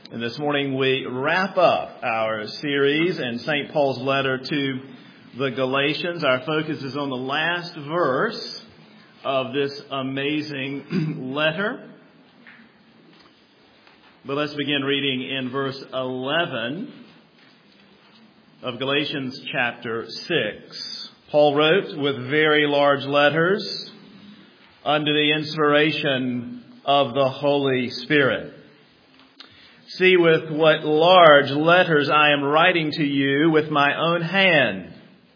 And this morning we wrap up our series in St. Paul's letter to the Galatians. Our focus is on the last verse of this amazing letter. But let's begin reading in verse 11 of Galatians chapter 6. Paul wrote with very large letters under the inspiration of the Holy Spirit. See with what large letters I am writing to you with my own hand.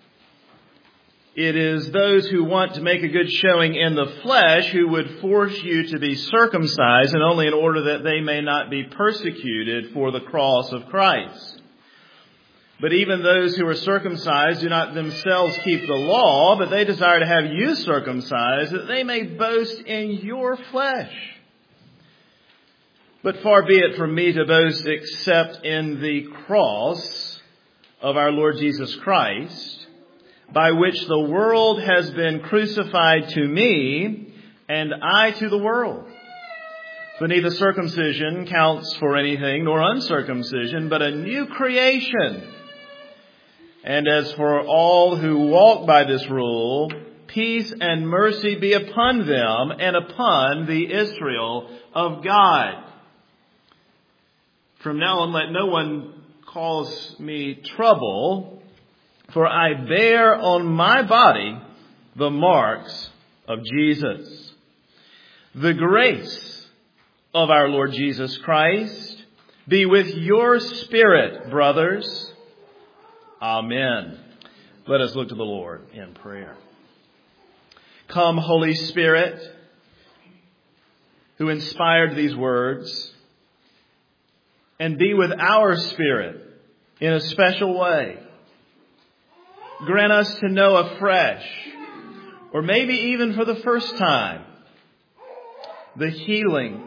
It is those who want to make a good showing in the flesh who would force you to be circumcised, and only in order that they may not be persecuted for the cross of Christ. But even those who are circumcised do not themselves keep the law, but they desire to have you circumcised, that they may boast in your flesh. But far be it from me to boast except in the cross of our Lord Jesus Christ, by which the world has been crucified to me, and I to the world. For neither circumcision counts for anything, nor uncircumcision, but a new creation. And as for all who walk by this rule, peace and mercy be upon them and upon the Israel of God. From now on, let no one cause me trouble, for I bear on my body the marks of Jesus. The grace of our Lord Jesus Christ be with your spirit, brothers. Amen. Let us look to the Lord in prayer. Come, Holy Spirit, who inspired these words, and be with our spirit in a special way. Grant us to know afresh, or maybe even for the first time, the healing,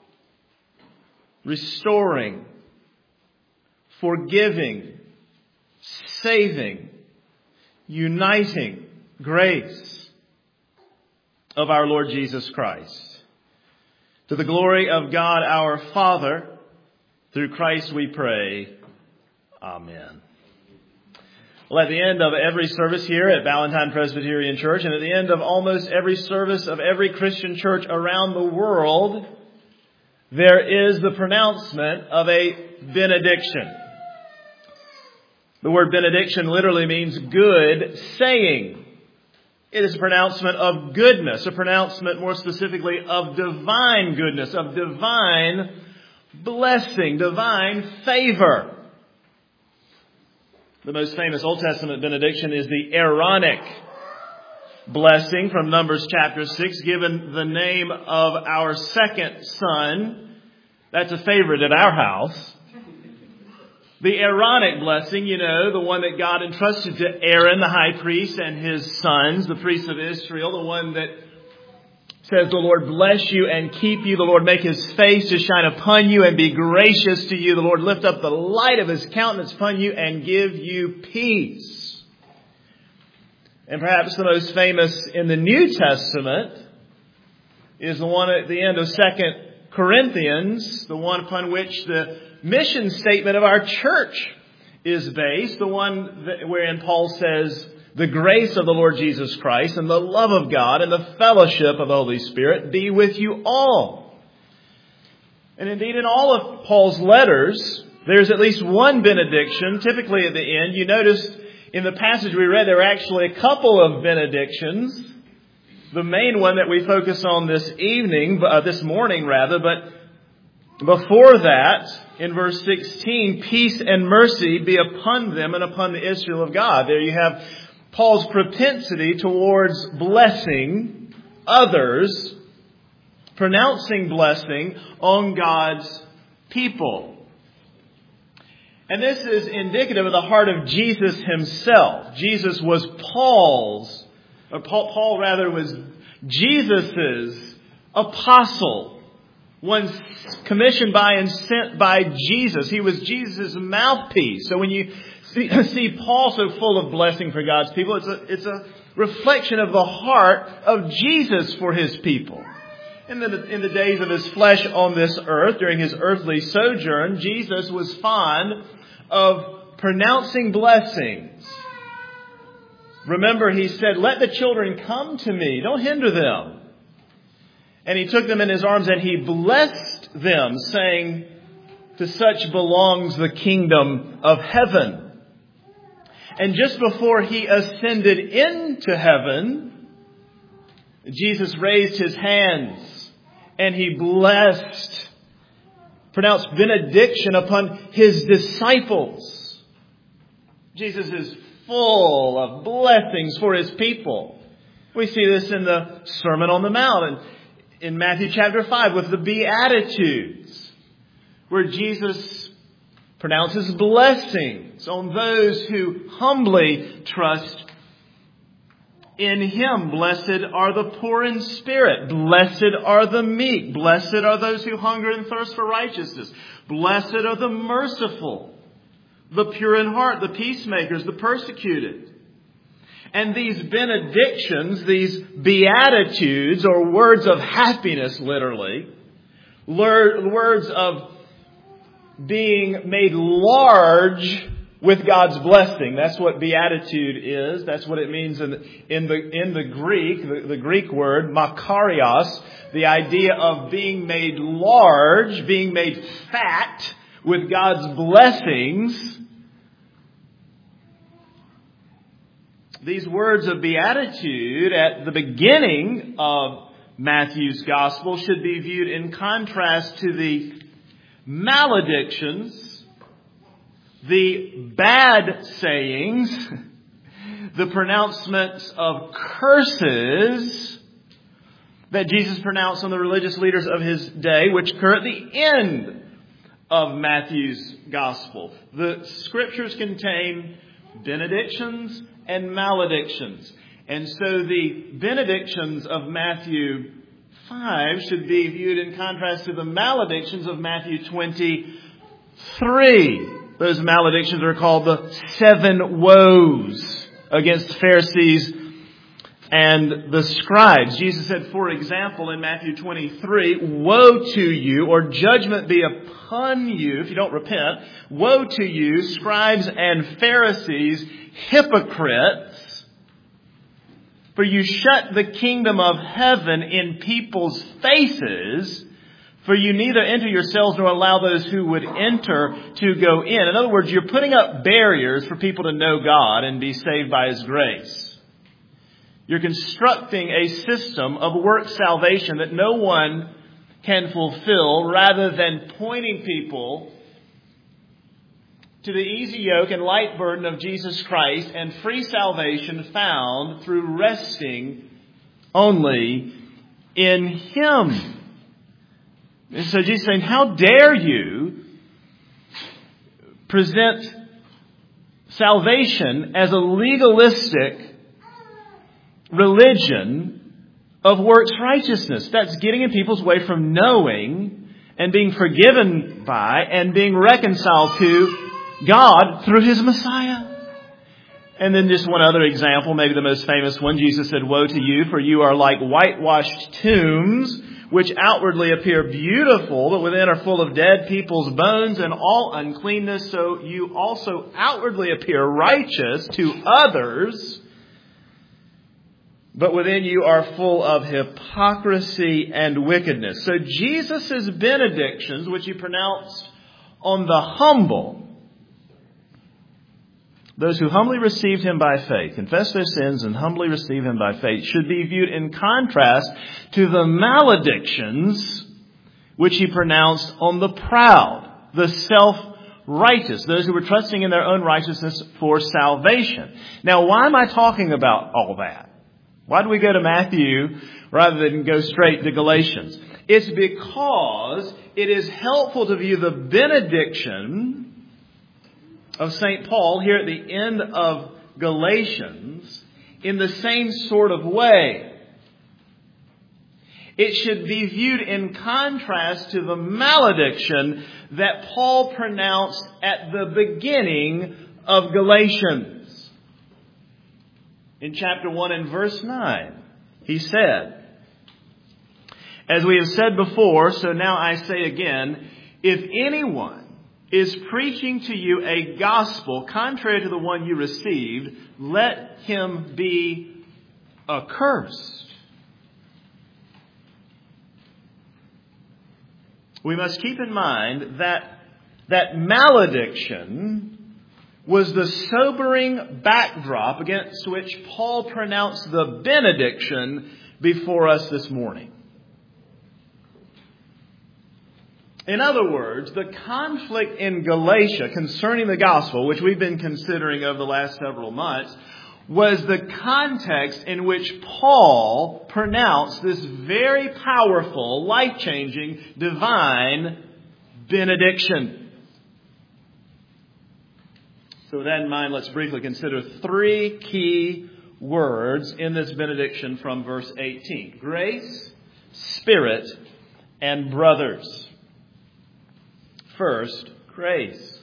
restoring, forgiving, saving, uniting grace of our Lord Jesus Christ. To the glory of God our Father, through Christ we pray. Amen. Well, at the end of every service here at Valentine Presbyterian Church, and at the end of almost every service of every Christian church around the world, there is the pronouncement of a benediction. The word benediction literally means good saying. It is a pronouncement of goodness, a pronouncement more specifically of divine goodness, of divine blessing, divine favor. The most famous Old Testament benediction is the Aaronic blessing from Numbers chapter 6, given the name of our second son. That's a favorite at our house. The Aaronic blessing, the one that God entrusted to Aaron, the high priest, and his sons, the priests of Israel, the one that says, the Lord bless you and keep you. The Lord make his face to shine upon you and be gracious to you. The Lord lift up the light of his countenance upon you and give you peace. And perhaps the most famous in the New Testament is the one at the end of 2 Corinthians, the one upon which the mission statement of our church is based, the one wherein Paul says, the grace of the Lord Jesus Christ and the love of God and the fellowship of the Holy Spirit be with you all. And indeed, in all of Paul's letters, there's at least one benediction, typically at the end. You notice in the passage we read, there are actually a couple of benedictions. The main one that we focus on this morning, but before that, in verse 16, peace and mercy be upon them and upon the Israel of God. There you have Paul's propensity towards blessing others, pronouncing blessing on God's people. And this is indicative of the heart of Jesus himself. Jesus was Paul was Jesus's apostle, one commissioned by and sent by Jesus. He was Jesus' mouthpiece. So when you see Paul so full of blessing for God's people, it's a reflection of the heart of Jesus for his people. In the days of his flesh on this earth, during his earthly sojourn, Jesus was fond of pronouncing blessings. Remember, he said, "Let the children come to me. Don't hinder them." And he took them in his arms and he blessed them, saying, "To such belongs the kingdom of heaven." And just before he ascended into heaven, Jesus raised his hands and he blessed, pronounced benediction upon his disciples. Jesus is full of blessings for his people. We see this in the Sermon on the Mount and in Matthew chapter 5 with the Beatitudes, where Jesus pronounces blessings on those who humbly trust in him. Blessed are the poor in spirit. Blessed are the meek. Blessed are those who hunger and thirst for righteousness. Blessed are the merciful, the pure in heart, the peacemakers, the persecuted. And these benedictions, these beatitudes, or words of happiness, literally, words of being made large with God's blessing. That's what beatitude is. That's what it means in the Greek, the Greek word, makarios, the idea of being made large, being made fat with God's blessings. These words of beatitude at the beginning of Matthew's gospel should be viewed in contrast to the maledictions, the bad sayings, the pronouncements of curses that Jesus pronounced on the religious leaders of his day, which occur at the end of Matthew's gospel. The scriptures contain benedictions and maledictions. And so the benedictions of Matthew 5 should be viewed in contrast to the maledictions of Matthew 23. Those maledictions are called the 7 woes against the Pharisees and the scribes. Jesus said, for example, in Matthew 23, "Woe to you," or "Judgment be upon you if you don't repent. Woe to you, scribes and Pharisees, hypocrites, for you shut the kingdom of heaven in people's faces, for you neither enter yourselves nor allow those who would enter to go in." In other words, you're putting up barriers for people to know God and be saved by his grace. You're constructing a system of work salvation that no one can fulfill, rather than pointing people to the easy yoke and light burden of Jesus Christ and free salvation found through resting only in him. And so Jesus is saying, how dare you present salvation as a legalistic religion of works righteousness. That's getting in people's way from knowing and being forgiven by and being reconciled to God through his Messiah. And then just one other example, maybe the most famous one. Jesus said, "Woe to you, for you are like whitewashed tombs, which outwardly appear beautiful, but within are full of dead people's bones and all uncleanness. So you also outwardly appear righteous to others, but within you are full of hypocrisy and wickedness." So Jesus' benedictions, which he pronounced on the humble, those who humbly received him by faith, confess their sins and humbly receive him by faith, should be viewed in contrast to the maledictions which he pronounced on the proud, the self-righteous, those who were trusting in their own righteousness for salvation. Now, why am I talking about all that? Why do we go to Matthew rather than go straight to Galatians? It's because it is helpful to view the benediction of St. Paul here at the end of Galatians in the same sort of way. It should be viewed in contrast to the malediction that Paul pronounced at the beginning of Galatians. In chapter 1 and verse 9, he said, As we have said before, so now I say again, if anyone is preaching to you a gospel contrary to the one you received, let him be accursed. We must keep in mind that malediction was the sobering backdrop against which Paul pronounced the benediction before us this morning. In other words, the conflict in Galatia concerning the gospel, which we've been considering over the last several months, was the context in which Paul pronounced this very powerful, life-changing, divine benediction. So with that in mind, let's briefly consider three key words in this benediction from verse 18. Grace, Spirit, and brothers. First, grace.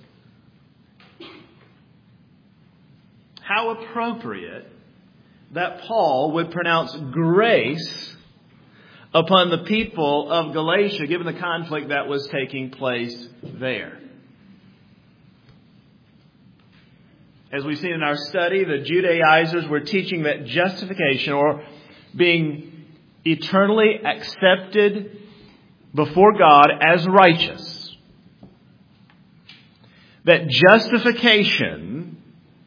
How appropriate that Paul would pronounce grace upon the people of Galatia, given the conflict that was taking place there. As we've seen in our study, the Judaizers were teaching that justification, or being eternally accepted before God as righteous, that justification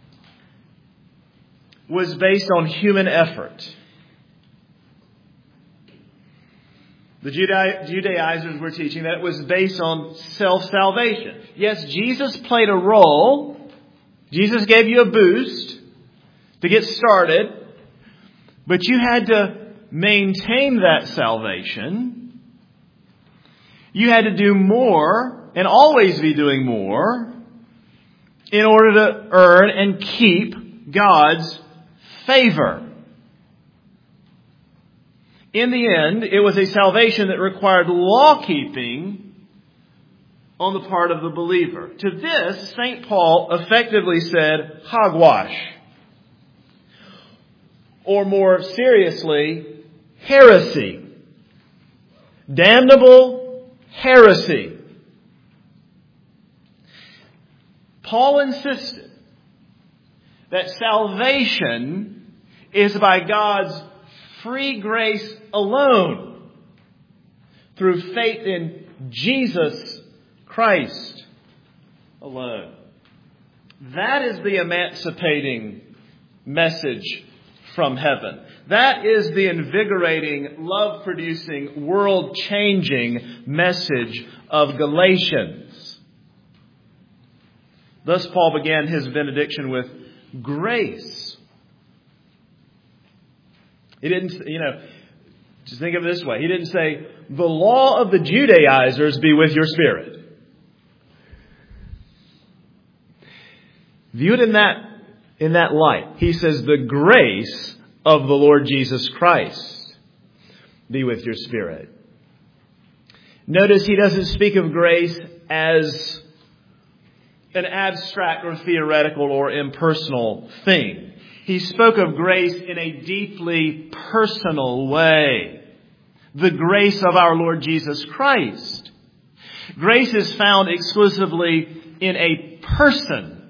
was based on human effort. The Judaizers were teaching that it was based on self-salvation. Yes, Jesus played a role. Jesus gave you a boost to get started, but you had to maintain that salvation. You had to do more and always be doing more in order to earn and keep God's favor. In the end, it was a salvation that required law-keeping on the part of the believer. To this, St. Paul effectively said, hogwash. Or more seriously, heresy. Damnable heresy. Paul insisted that salvation is by God's free grace alone, through faith in Jesus Christ alone. That is the emancipating message from heaven. That is the invigorating, love-producing, world-changing message of Galatians. Thus, Paul began his benediction with grace. He didn't, just think of it this way. He didn't say, the law of the Judaizers be with your spirit. Viewed in that light, he says, the grace of the Lord Jesus Christ be with your spirit. Notice he doesn't speak of grace as an abstract or theoretical or impersonal thing. He spoke of grace in a deeply personal way. The grace of our Lord Jesus Christ. Grace is found exclusively in a person.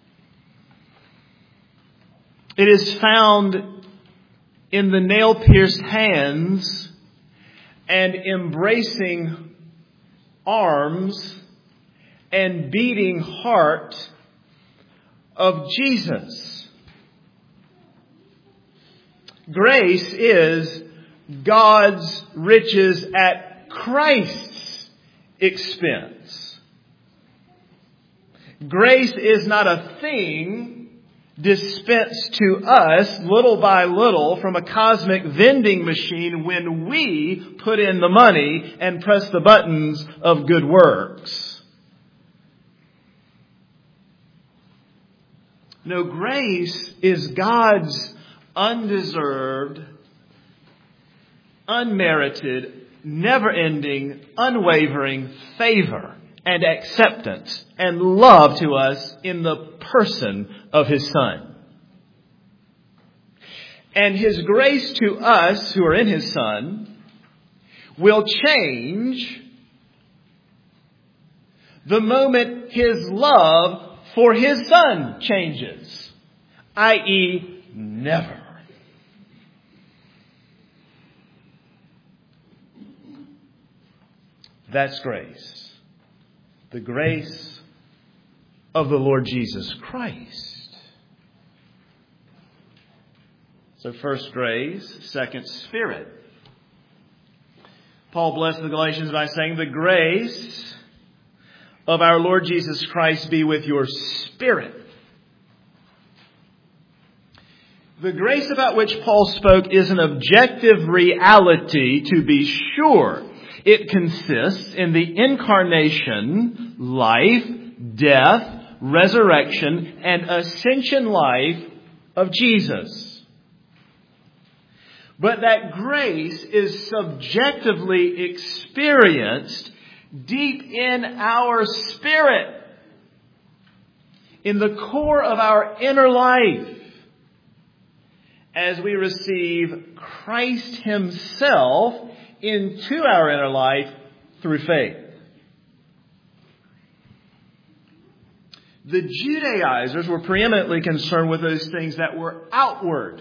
It is found in the nail-pierced hands and embracing arms and beating heart of Jesus. Grace is God's riches at Christ's expense. Grace is not a thing dispensed to us little by little from a cosmic vending machine when we put in the money and press the buttons of good works. No, grace is God's undeserved, unmerited, never-ending, unwavering favor and acceptance and love to us in the person of His Son. And His grace to us who are in His Son will change the moment His love for His Son changes, i.e., never. That's grace. The grace of the Lord Jesus Christ. So first, grace. Second, Spirit. Paul blessed the Galatians by saying, the grace of our Lord Jesus Christ be with your spirit. The grace about which Paul spoke is an objective reality, to be sure. It consists in the incarnation, life, death, resurrection, and ascension life of Jesus. But that grace is subjectively experienced deep in our spirit, in the core of our inner life, as we receive Christ Himself into our inner life through faith. The Judaizers were preeminently concerned with those things that were outward.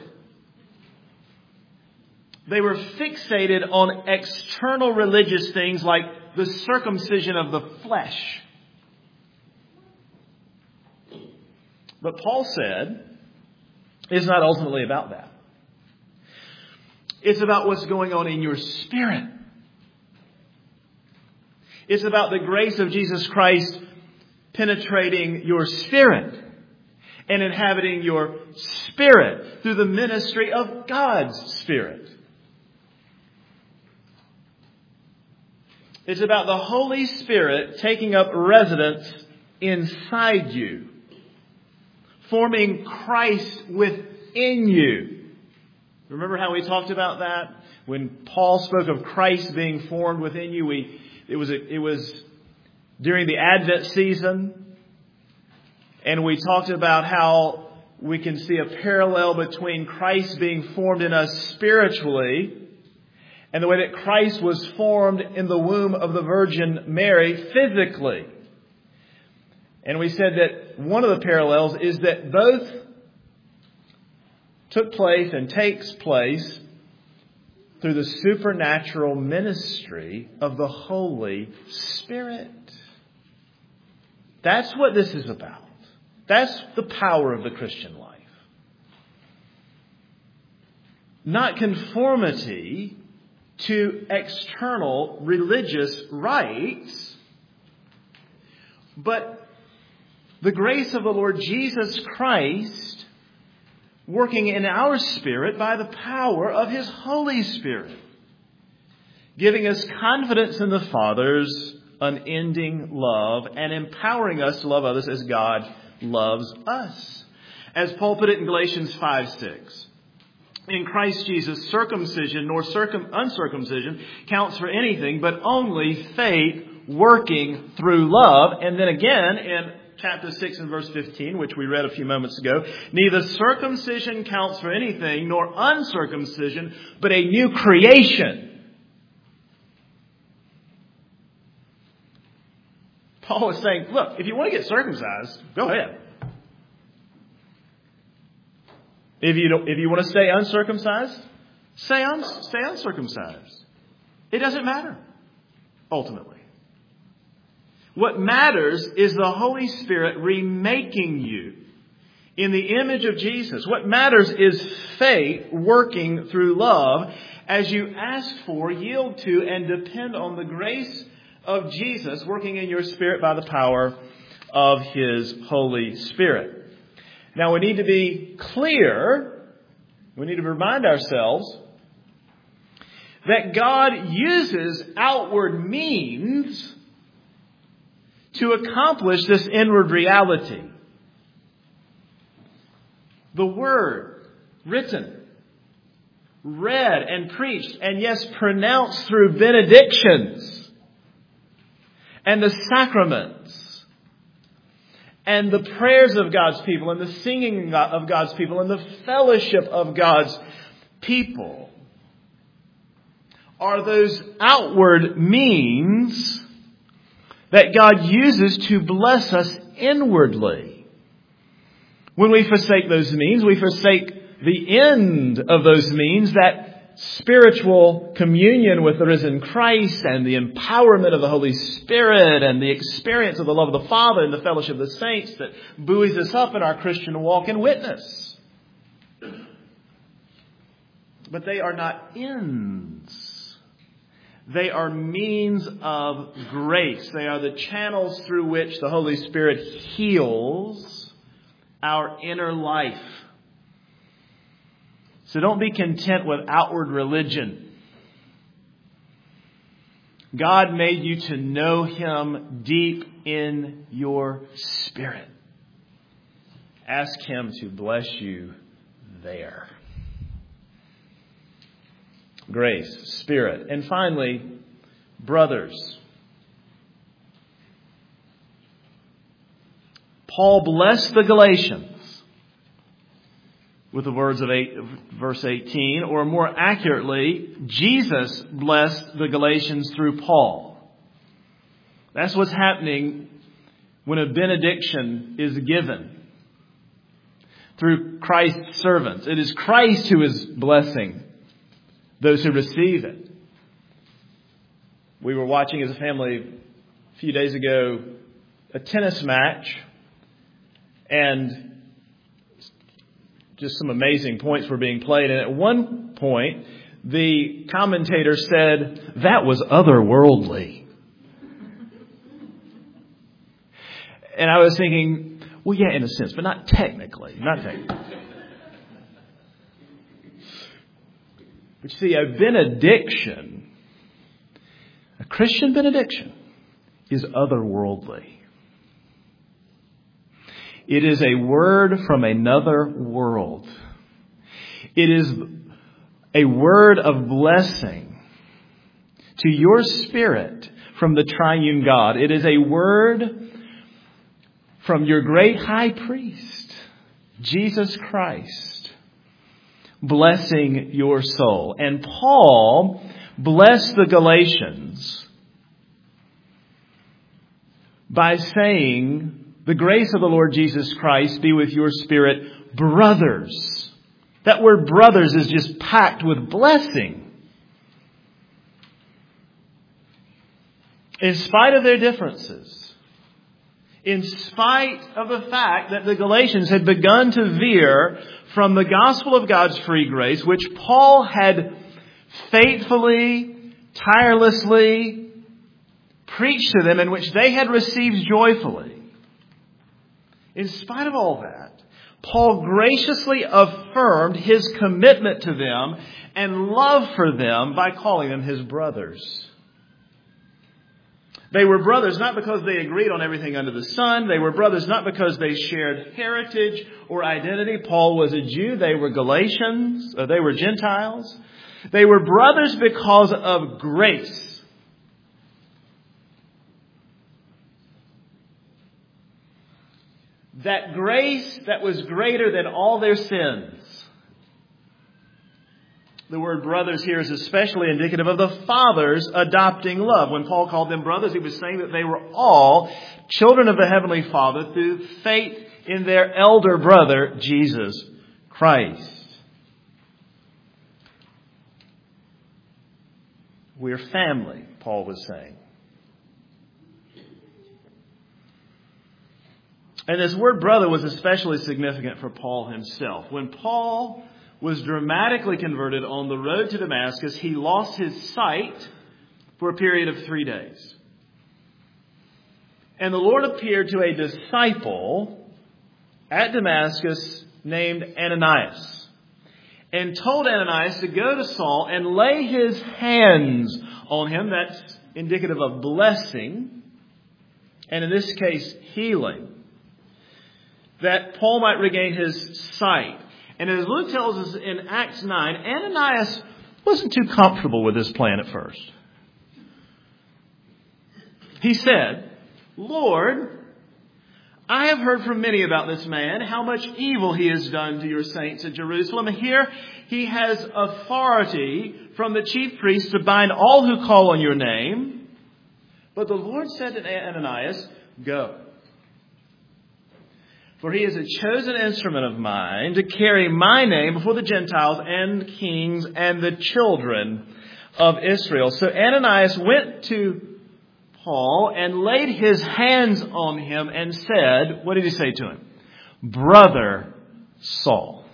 They were fixated on external religious things like the circumcision of the flesh. But Paul said it's not ultimately about that. It's about what's going on in your spirit. It's about the grace of Jesus Christ penetrating your spirit and inhabiting your spirit through the ministry of God's Spirit. It's about the Holy Spirit taking up residence inside you, forming Christ within you. Remember how we talked about that? When Paul spoke of Christ being formed within you, it was during the Advent season, and we talked about how we can see a parallel between Christ being formed in us spiritually and the way that Christ was formed in the womb of the Virgin Mary physically. And we said that one of the parallels is that both took place and takes place through the supernatural ministry of the Holy Spirit. That's what this is about. That's the power of the Christian life. Not conformity to external religious rites, but the grace of the Lord Jesus Christ working in our spirit by the power of His Holy Spirit, giving us confidence in the Father's unending love and empowering us to love others as God loves us. As Paul put it in Galatians 5:6, in Christ Jesus, circumcision nor uncircumcision counts for anything but only faith working through love. And then again in chapter 6 and verse 15, which we read a few moments ago, neither circumcision counts for anything nor uncircumcision, but a new creation. Paul is saying, look, if you want to get circumcised, go ahead. If you want to stay uncircumcised, stay uncircumcised. It doesn't matter, ultimately. What matters is the Holy Spirit remaking you in the image of Jesus. What matters is faith working through love as you ask for, yield to, and depend on the grace of Jesus working in your spirit by the power of His Holy Spirit. Now we need to be clear, we need to remind ourselves that God uses outward means to accomplish this inward reality. The Word, written, read and preached, and yes, pronounced through benedictions, and the sacraments, and the prayers of God's people, and the singing of God's people, and the fellowship of God's people are those outward means that God uses to bless us inwardly. When we forsake those means, we forsake the end of those means, that spiritual communion with the risen Christ and the empowerment of the Holy Spirit and the experience of the love of the Father and the fellowship of the saints that buoys us up in our Christian walk and witness. But they are not ends. They are means of grace. They are the channels through which the Holy Spirit heals our inner life. So don't be content with outward religion. God made you to know Him deep in your spirit. Ask Him to bless you there. Grace, Spirit. And finally, brothers. Paul blessed the Galatians with the words of verse 18, or more accurately, Jesus blessed the Galatians through Paul. That's what's happening when a benediction is given through Christ's servants. It is Christ who is blessing those who receive it. We were watching as a family a few days ago a tennis match, and just some amazing points were being played. And at one point, the commentator said, "That was otherworldly." And I was thinking, well, yeah, in a sense, but not technically. But you see, a benediction, a Christian benediction, is otherworldly. It is a word from another world. It is a word of blessing to your spirit from the triune God. It is a word from your great high priest, Jesus Christ, blessing your soul. And Paul blessed the Galatians by saying, "The grace of the Lord Jesus Christ be with your spirit, brothers." That word brothers is just packed with blessing. In spite of their differences, in spite of the fact that the Galatians had begun to veer from the gospel of God's free grace, which Paul had faithfully, tirelessly preached to them, and which they had received joyfully. In spite of all that, Paul graciously affirmed his commitment to them and love for them by calling them his brothers. They were brothers not because they agreed on everything under the sun. They were brothers not because they shared heritage or identity. Paul was a Jew. They were Galatians. They were Gentiles. They were brothers because of grace. That grace that was greater than all their sins. The word brothers here is especially indicative of the Father's adopting love. When Paul called them brothers, he was saying that they were all children of the Heavenly Father through faith in their elder brother, Jesus Christ. We're family, Paul was saying. And this word brother was especially significant for Paul himself. When Paul was dramatically converted on the road to Damascus, he lost his sight for a period of 3 days. And the Lord appeared to a disciple at Damascus named Ananias and told Ananias to go to Saul and lay his hands on him. That's indicative of blessing, and in this case, healing, that Paul might regain his sight. And as Luke tells us in Acts 9, Ananias wasn't too comfortable with this plan at first. He said, "Lord, I have heard from many about this man, how much evil he has done to your saints at Jerusalem. Here he has authority from the chief priests to bind all who call on your name. But the Lord said to Ananias, go. For he is a chosen instrument of mine to carry my name before the Gentiles and kings and the children of Israel. So Ananias went to Paul and laid his hands on him and said, what did he say to him? Brother Saul.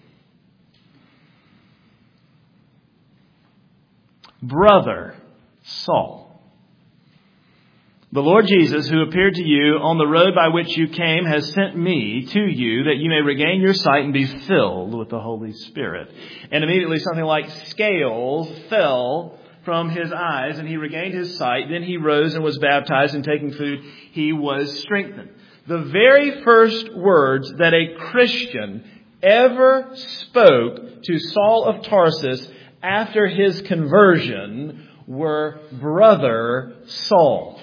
Brother Saul. The Lord Jesus, who appeared to you on the road by which you came, has sent me to you that you may regain your sight and be filled with the Holy Spirit. And immediately something like scales fell from his eyes and he regained his sight. Then he rose and was baptized, and taking food, he was strengthened. The very first words that a Christian ever spoke to Saul of Tarsus after his conversion were Brother Saul.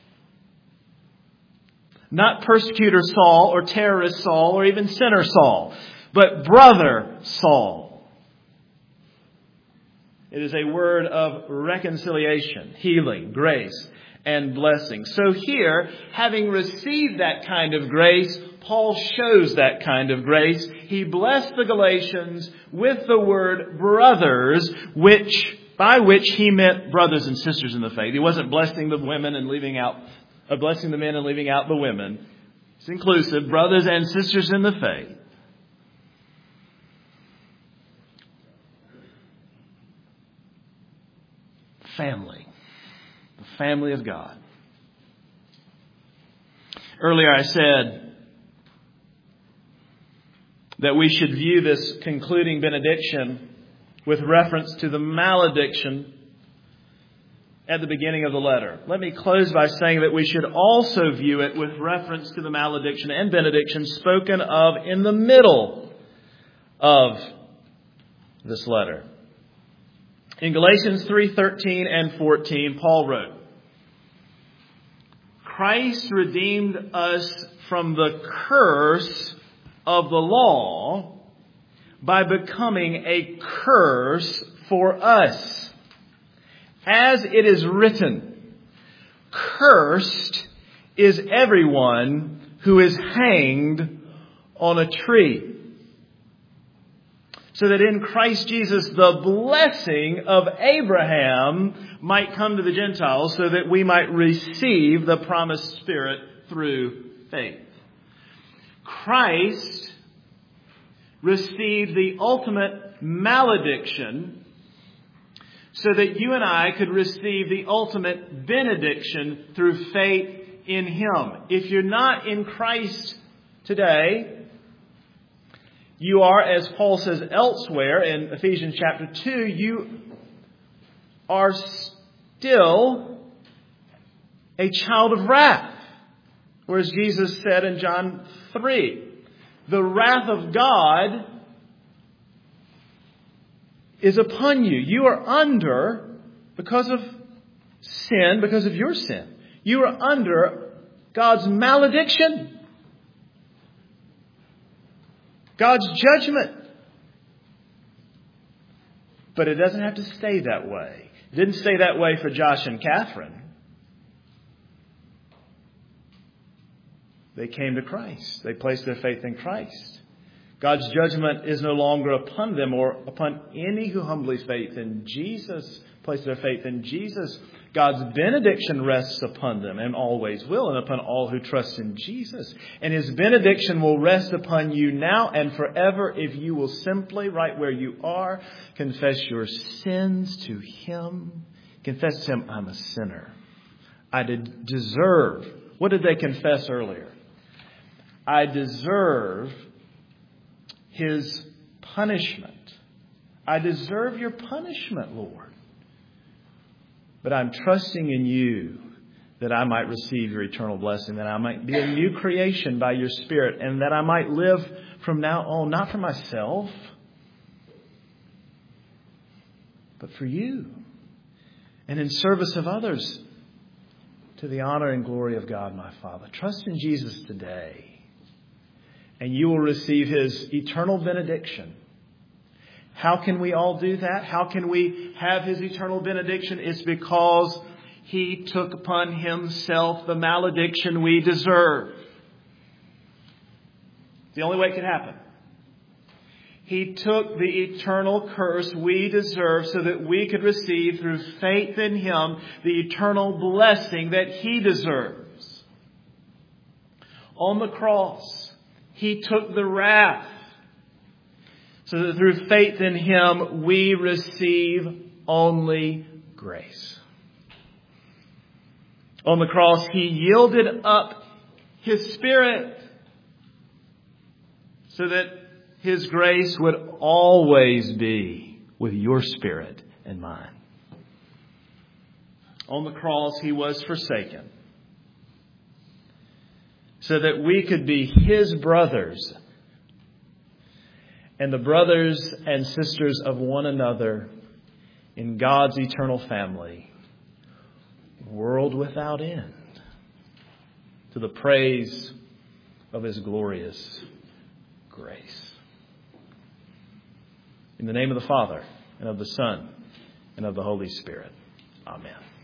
Not persecutor Saul or terrorist Saul or even sinner Saul, but Brother Saul. It is a word of reconciliation, healing, grace, and blessing. So here, having received that kind of grace, Paul shows that kind of grace. He blessed the Galatians with the word brothers, by which he meant brothers and sisters in the faith. He wasn't blessing the women and leaving out blessing the men and leaving out the women. It's inclusive, brothers and sisters in the faith. Family. The family of God. Earlier I said that we should view this concluding benediction with reference to the malediction at the beginning of the letter. Let me close by saying that we should also view it with reference to the malediction and benediction spoken of in the middle of this letter. In Galatians 3:13 and 14, Paul wrote, Christ redeemed us from the curse of the law by becoming a curse for us. As it is written, cursed is everyone who is hanged on a tree. So that in Christ Jesus, the blessing of Abraham might come to the Gentiles so that we might receive the promised Spirit through faith. Christ received the ultimate malediction so that you and I could receive the ultimate benediction through faith in Him. If you're not in Christ today, you are, as Paul says elsewhere in Ephesians chapter 2, you are still a child of wrath. Whereas Jesus said in John 3, the wrath of God is upon you. You are under, because of sin, because of your sin, you are under God's malediction. God's judgment. But it doesn't have to stay that way. It didn't stay that way for Josh and Catherine. They came to Christ. They placed their faith in Christ. God's judgment is no longer upon them or upon any who humbly faith in Jesus, place their faith in Jesus. God's benediction rests upon them and always will, and upon all who trust in Jesus. And His benediction will rest upon you now and forever if you will simply, right where you are, confess your sins to Him. Confess to Him, I'm a sinner. I deserve. What did they confess earlier? I deserve His punishment. I deserve your punishment, Lord. But I'm trusting in you that I might receive your eternal blessing, that I might be a new creation by your Spirit, and that I might live from now on, not for myself, but for you, and in service of others, to the honor and glory of God, my Father. Trust in Jesus today, and you will receive His eternal benediction How can we all do that? How can we have His eternal benediction? It's because He took upon Himself the malediction we deserve. It's the only way it could happen. He took the eternal curse we deserve so that we could receive through faith in Him the eternal blessing that He deserves. On the cross, He took the wrath so that through faith in Him we receive only grace. On the cross, He yielded up His Spirit so that His grace would always be with your spirit and mine. On the cross, He was forsaken so that we could be His brothers and the brothers and sisters of one another in God's eternal family, world without end, to the praise of His glorious grace. In the name of the Father, and of the Son, and of the Holy Spirit. Amen.